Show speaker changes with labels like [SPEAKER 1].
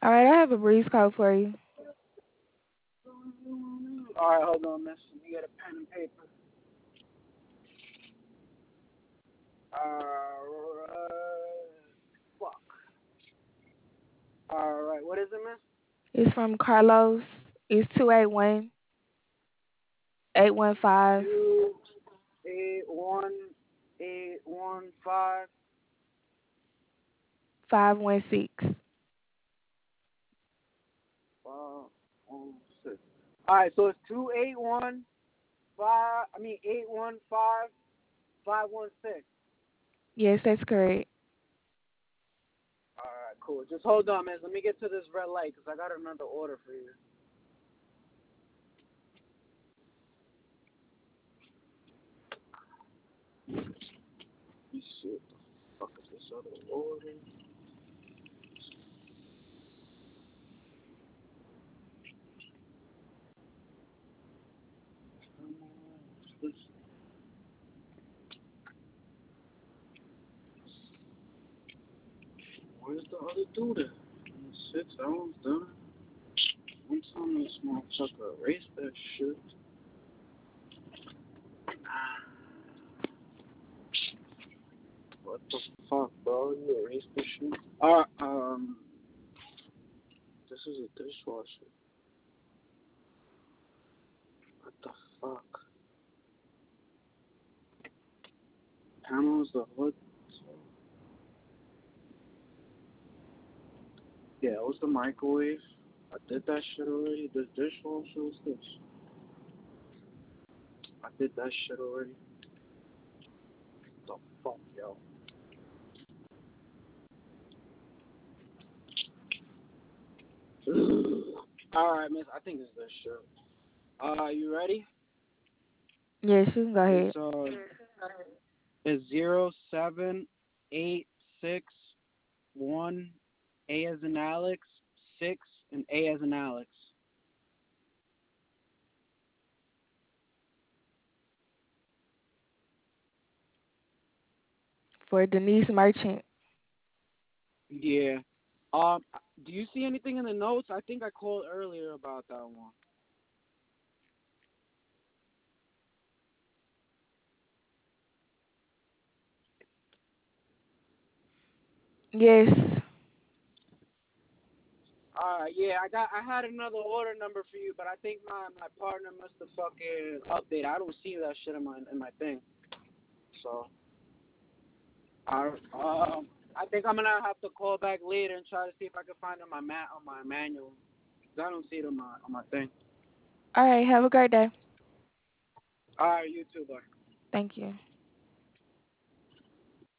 [SPEAKER 1] All right, I have a breeze code for you.
[SPEAKER 2] All right, hold on, miss. Let me get a pen and paper. Alright. Fuck. Alright, what is it, miss?
[SPEAKER 1] It's from Carlos. It's 281-815-516.
[SPEAKER 2] 281-815. 516. Alright, so it's 281-5. I mean 815-516.
[SPEAKER 1] Yes, that's correct.
[SPEAKER 2] Alright, cool. Just hold on, miss. Let me get to this red light because I got another order for you. Let me see what the fuck is this other order. Where's the other dude at? 6 hours done. One time this motherfucker erased that shit. What the fuck, bro? You erased this shit? This is a dishwasher. What the fuck? Panels, the hood. Yeah, it was the microwave. I did that shit already. This dishwasher was this. I did that shit already. What the fuck, yo? Alright, miss. I think it's this shit. You ready?
[SPEAKER 1] Yes, you can go
[SPEAKER 2] It's
[SPEAKER 1] ahead.
[SPEAKER 2] it's 07861 A as in Alex 6 and A as in Alex.
[SPEAKER 1] For Denise Merchant.
[SPEAKER 2] Yeah. Do you see anything in the notes? I think I called earlier about that one.
[SPEAKER 1] Yes.
[SPEAKER 2] Yeah, I had another order number for you, but I think my partner must have fucking updated. I don't see that shit in my thing. So I think I'm gonna have to call back later and try to see if I can find it on my manual. 'Cause I don't see it on my thing.
[SPEAKER 1] All right, have a great day.
[SPEAKER 2] All right, you too, bye.
[SPEAKER 1] Thank you.